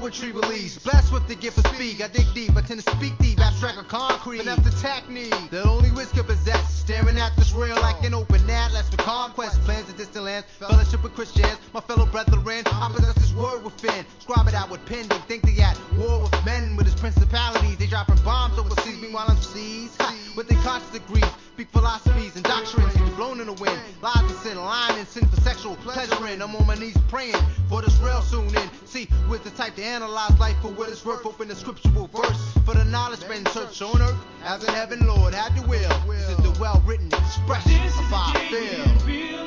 poetry release, blessed with the gift of speak. I dig deep, I tend to speak deep, abstract or concrete. But after technique, the only whisk I possess, staring at this rail like an open atlas for conquest. Plans of distant lands, fellowship with Christians, my fellow brethren. I possess this word within, scribe it out with pen. They think they at war with men, with his principalities. They dropping bombs overseas, meanwhile I'm seas. With their conscious degrees, speak philosophies and doctrines, blown in the wind. Lies and sin, lying and sin for sexual pleasuring. I'm on my knees praying for this rail soon in. See, with the type to analyze life for what it's worth. Open the scriptural verse for the knowledge men search on earth as in heaven. Lord, have your will. This is the well-written expression of our feel.